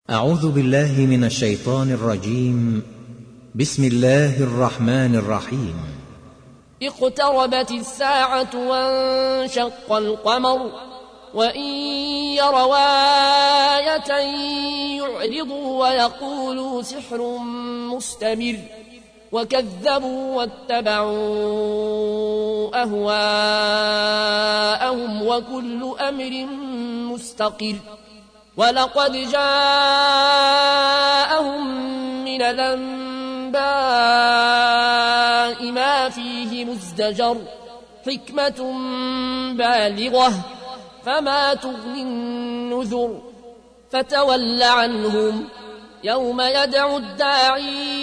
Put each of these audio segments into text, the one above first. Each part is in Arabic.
أعوذ بالله من الشيطان الرجيم. بسم الله الرحمن الرحيم. اقتربت الساعة وانشق القمر وإن يروا آية يعرضوا ويقولوا سحر مستمر وكذبوا واتبعوا أهواءهم وكل أمر مستقر. ولقد جاءهم من الأنباء ما فيه مزدجر حكمة بالغة فما تغني النذر. فتول عنهم يوم يدعو الداعي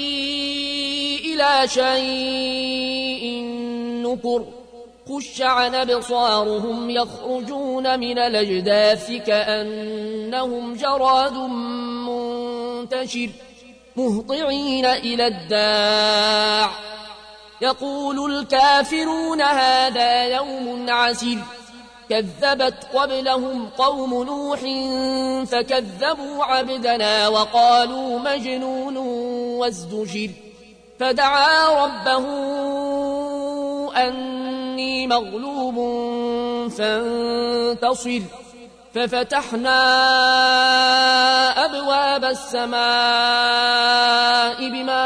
إلى شيء نكر. خش عن أبصارهم يخرجون من الأجداث كأنهم جراد منتشر مهطعين إلى الداع يقول الكافرون هذا يوم عسير. كذبت قبلهم قوم نوح فكذبوا عبدنا وقالوا مجنون وازدجر. فدعا ربه أني مغلوب فانتصر. ففتحنا أبواب السماء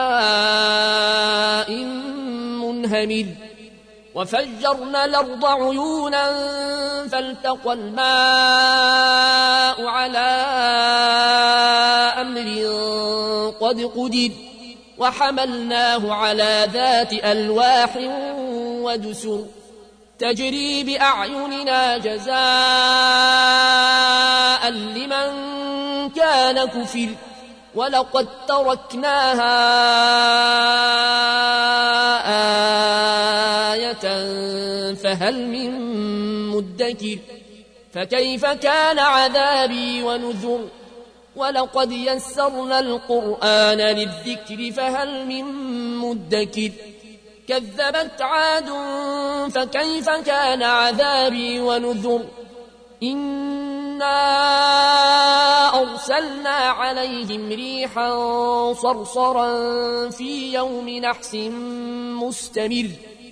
بماء منهمر وفجرنا الأرض عيونا فالتقى الماء على أمر قد قدر وحملناه على ذات ألواح ودسر تجري بأعيننا جزاء لمن كان كفر. ولقد تركناها آية فهل من مدكر. فكيف كان عذابي ونذر. ولقد يسرنا القرآن للذكر فهل من مدكر. كذبت عاد فكيف كان عذابي ونذر. إنا أرسلنا عليهم ريحا صرصرا في يوم نحس مستمر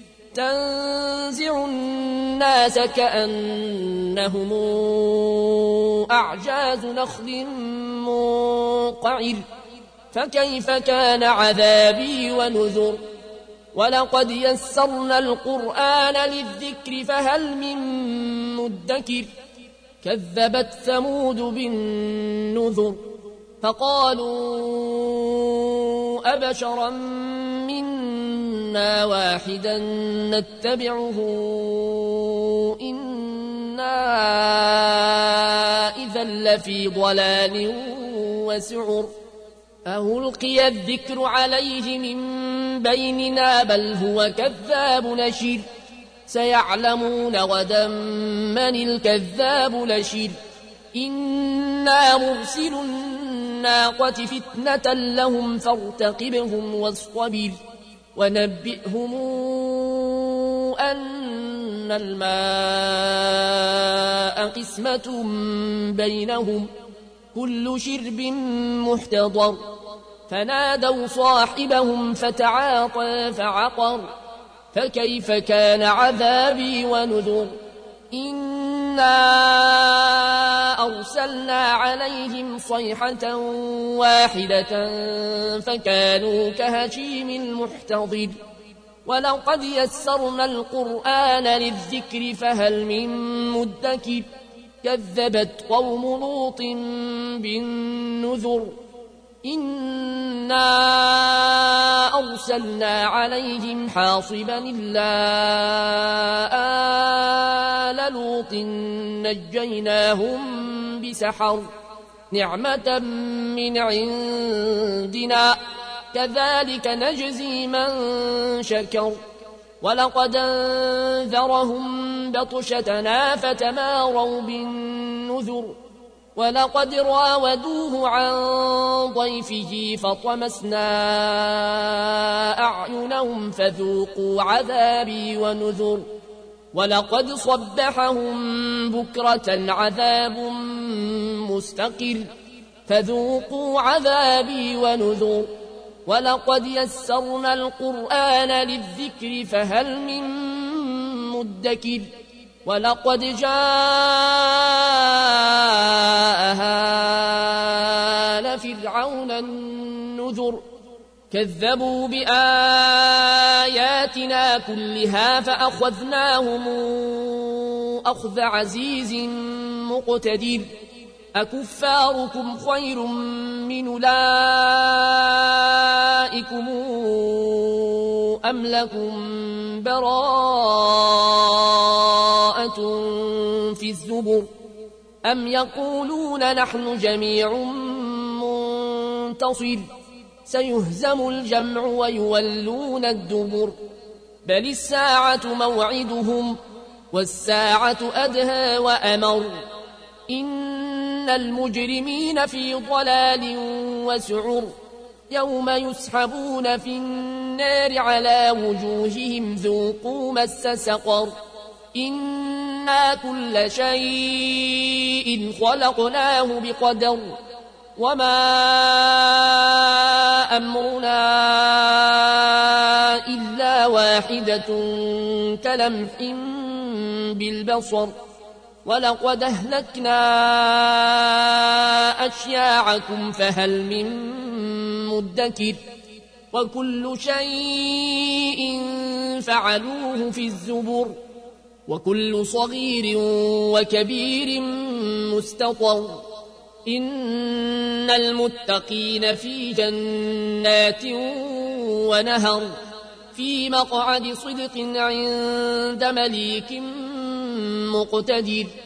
تنزع الناس كأنهم أعجاز نخل منقعر. فكيف كان عذابي ونذر. ولقد يسرنا القرآن للذكر فهل من مدكر. كذبت ثمود بالنذر فقالوا أبشرا منا واحدا نتبعه إنا إذا لفي ضلال وسعر. ألقي الذكر عليه من بيننا بل هو كذاب نشر. سيعلمون غدا من الكذاب لشر. إنا مرسل الناقة فتنة لهم فارتقبهم واصطبر. ونبئهم أن الماء قسمة بينهم كل شرب محتضر. فنادوا صاحبهم فتعاطى فعقر. فكيف كان عذابي ونذر. إنا أرسلنا عليهم صيحة واحدة فكانوا كهشيم المحتضر. ولقد يسرنا القرآن للذكر فهل من مدكر. كذبت قوم لوط بالنذر. إنا أرسلنا عليهم حاصبا إلا آل لوط نجيناهم بسحر نعمة من عندنا كذلك نجزي من شكر. ولقد انذرهم بطشتنا فتماروا بالنذر. ولقد راودوه عن ضيفه فطمسنا أعينهم فذوقوا عذابي ونذر. ولقد صبحهم بكرة عذاب مستقر فذوقوا عذابي ونذر ولقد يسرنا القرآن للذكر فهل من مدكر ولقد جاء آل فرعون النذر كذبوا بآياتنا كلها فأخذناهم أخذ عزيز مقتدر أكفاركم خير من أولئكم أم لكم براءة في الزبر أم يقولون نحن جميع منتصر سيهزم الجمع ويولون الدبر بل الساعة موعدهم والساعة أدهى وأمر إن المجرمين في ضلال وسعر يوم يسحبون في النار على وجوههم ذوقوا مس سقر إنا كل شيء خلقناه بقدر وما أمرنا إلا واحدة كلمح بالبصر ولقد أهلكنا أشياعكم فهل من مدكر وكل شيء فعلوه في الزبر وكل صغير وكبير مستطر إن المتقين في جنات ونهر في مقعد صدق عند مليك مقتدر